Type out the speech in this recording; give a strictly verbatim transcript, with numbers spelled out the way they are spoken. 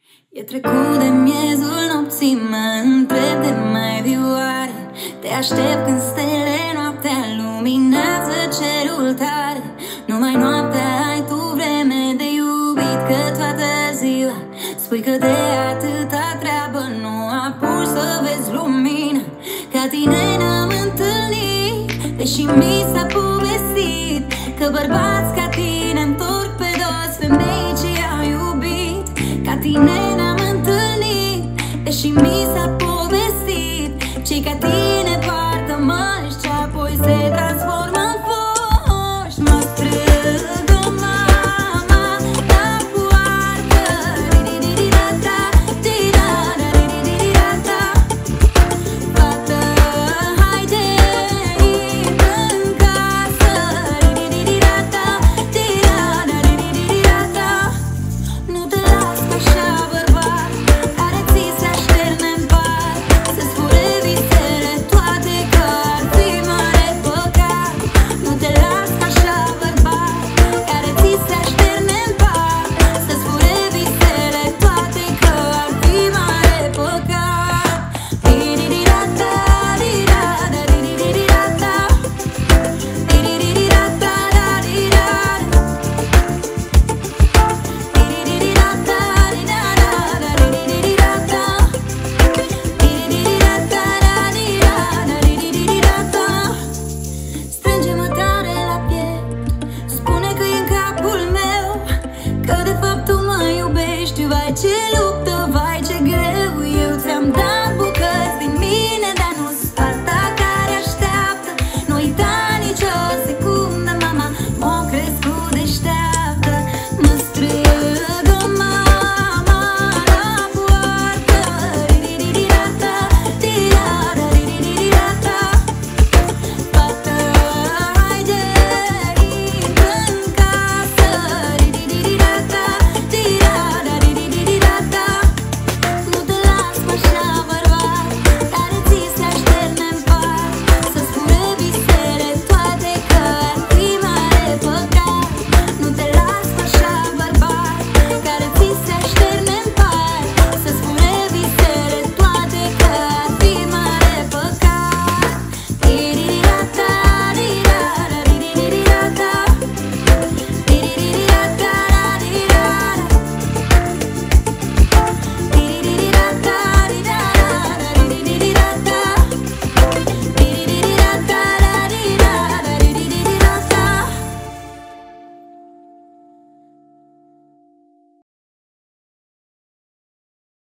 E trecut de miezul nopții, mă întreb de mai viu oare. Te aștept când stele noaptea luminează cerul tare. Numai noaptea ai tu vreme de iubit, că toată ziua spui că de atâta treabă nu apuci să vezi lumină. Ca tine n-am întâlnit, deși mi s-a povestit că bărbați ca tine întorc pe dos femei ce au iubit. Ca tine n-am întâlnit, deși mi